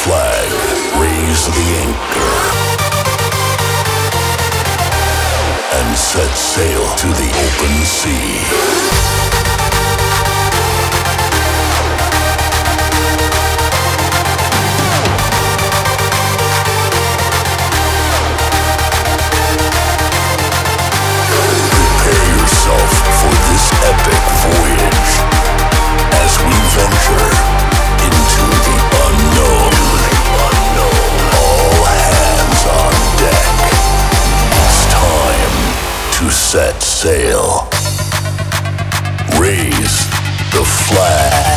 flag, raise the anchor, and set sail to the open sea. For this epic voyage, as we venture into the unknown, all hands on deck. It's time to set sail. Raise the flag.